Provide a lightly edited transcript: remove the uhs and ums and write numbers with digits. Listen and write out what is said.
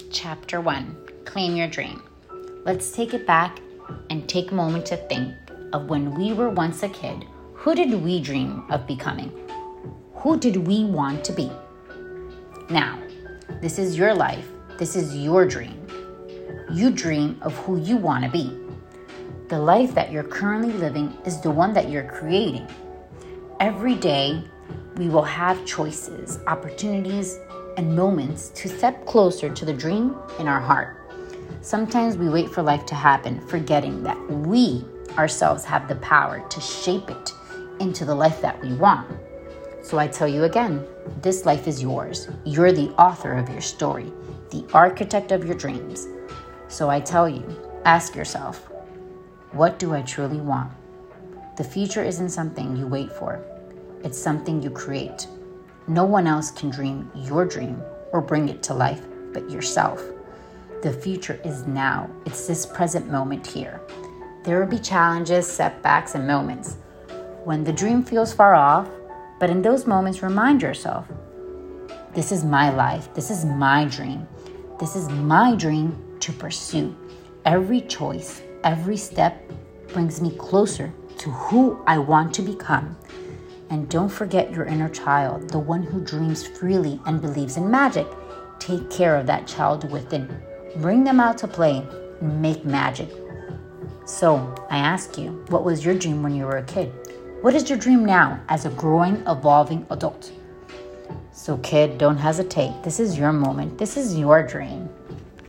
Chapter 1, Claim Your Dream. Let's take it back and take a moment to think of when we were once a kid. Who did we dream of becoming? Who did we want to be? Now, this is your life. This is your dream. You dream of who you want to be. The life that you're currently living is the one that you're creating. Every day, we will have choices, opportunities, and moments to step closer to the dream in our heart. Sometimes we wait for life to happen, forgetting that we ourselves have the power to shape it into the life that we want. So I tell you again, this life is yours. You're the author of your story, the architect of your dreams. So I tell you, ask yourself, what do I truly want? The future isn't something you wait for. It's something you create. No one else can dream your dream or bring it to life but yourself. The future is now. It's this present moment here. There will be challenges, setbacks, and moments when the dream feels far off, but in those moments, remind yourself, this is my life. This is my dream. This is my dream to pursue. Every choice, every step brings me closer to who I want to become. And don't forget your inner child, the one who dreams freely and believes in magic. Take care of that child within. Bring them out to play and make magic. So I ask you, what was your dream when you were a kid? What is your dream now as a growing, evolving adult? So kid, don't hesitate. This is your moment. This is your dream.